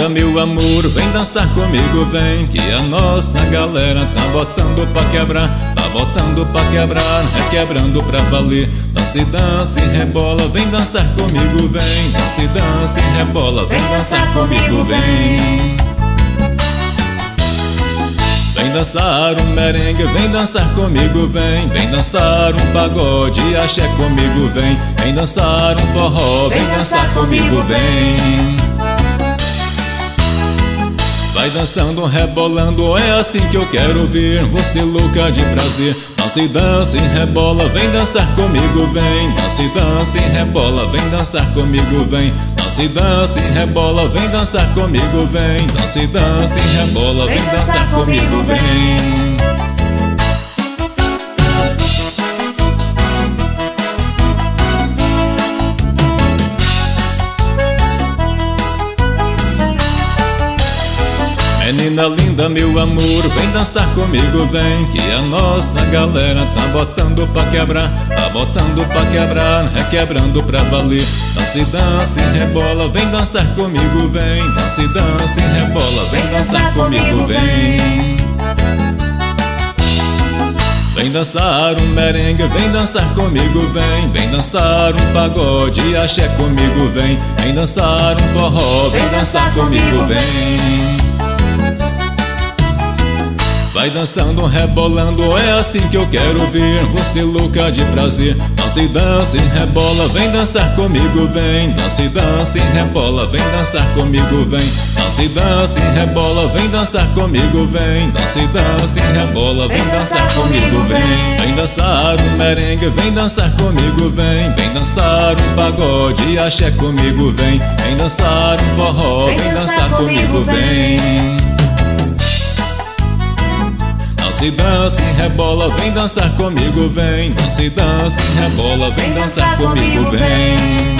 linda, meu amor, vem dançar comigo, vem, que a nossa galera tá botando pra quebrar, tá botando pra quebrar, requebrando pra valer. Dance, dance, rebola, vem dançar comigo, vem, dance, dance, rebola, vem dançar comigo, vem. Vem dançar um merengue, vem dançar comigo, vem, vem dançar um pagode, axé comigo, vem, vem dançar um forró, vem dançar comigo, vem. Vai dançando, rebolando, é assim que eu quero ver você louca de prazer. Dance, dance, rebola, vem dançar comigo, vem, dance, dance, rebola, vem dançar comigo, vem, dance, dance, rebola, vem dançar comigo, vem, dance, dance, rebola, vem dançar comigo, vem. Menina linda, meu amor, vem dançar comigo, vem, que a nossa galera tá botando pra quebrar, tá botando pra quebrar, requebrando pra valer. Dance, dance, rebola, vem dançar comigo, vem, dance, dance, rebola, vem dançar comigo, vem. Vem dançar um merengue, vem dançar comigo, vem, vem dançar um pagode, axé comigo, vem, vem dançar um forró, vem dançar comigo, vem. Vai dançando, rebolando, é assim que eu quero ver você louca de prazer. Dance, dance, rebola, vem dançar comigo, vem, dance, dance, rebola, vem dançar comigo, vem, dance, dance, rebola, vem dançar comigo, vem, dance, dance, rebola, vem dançar comigo, vem. Vem dançar um merengue, vem dançar comigo, vem, vem dançar um pagode, axé comigo, vem, vem dançar um forró, vem dançar comigo, vem. Dance, dance, rebola, vem dançar comigo, vem, dance, dance, rebola, vem dançar comigo, vem.